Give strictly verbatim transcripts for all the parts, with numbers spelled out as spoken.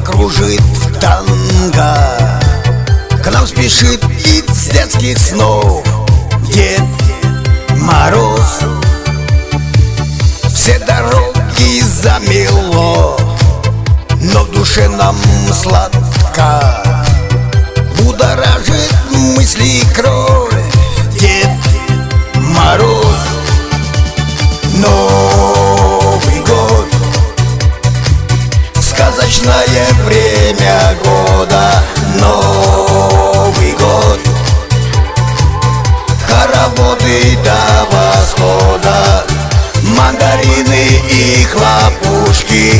кружит в танго. К нам спешит из детских снов Дед Мороз. Все дороги замело, но в душе нам сладко. Будоражит мысли кровь Дед Мороз. Новый год, сказочное время года. Новый год, хороводы до восхода, мандарины и хлопушки,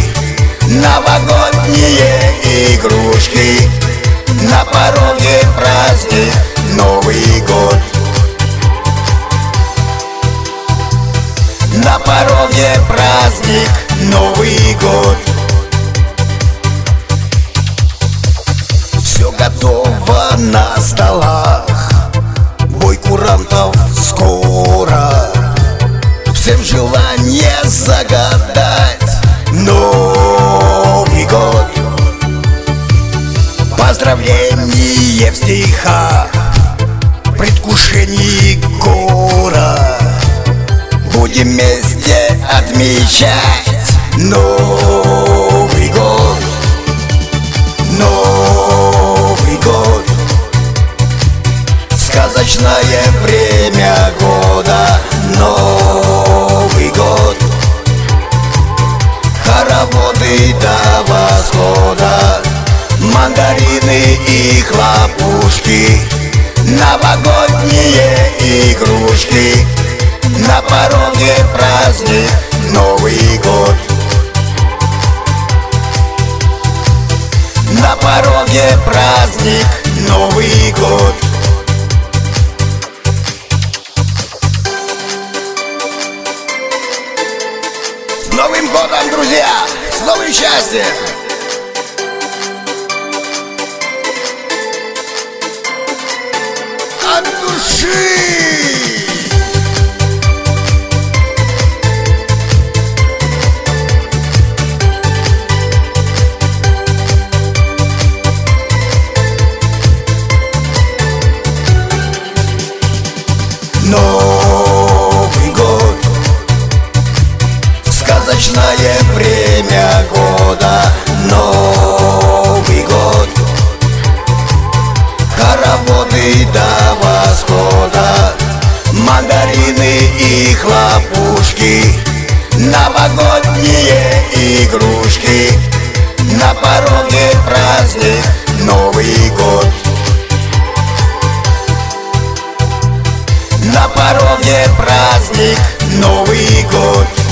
новогодние игрушки. На пороге праздник Новый год. На пороге праздник Новый год. Все готово на столах, бой курантов скоро. Всем желание загадать Новый год. Поздравление в стихах, предвкушение гора. Будем вместе отмечать Новый год. Новый год, сказочное время года. Новый год, хороводы до восхода, мандарины и хлопушки, новогодние игрушки. На пороге праздник Новый год. На пороге праздник Новый год. С Новым годом, друзья! С новым счастьем! От души! Новый год, сказочное время года. Новый год, хороводы до восхода, мандарины и хлопушки, новогодние игрушки. На пороге праздник Новый год. На пороге праздник Новый год.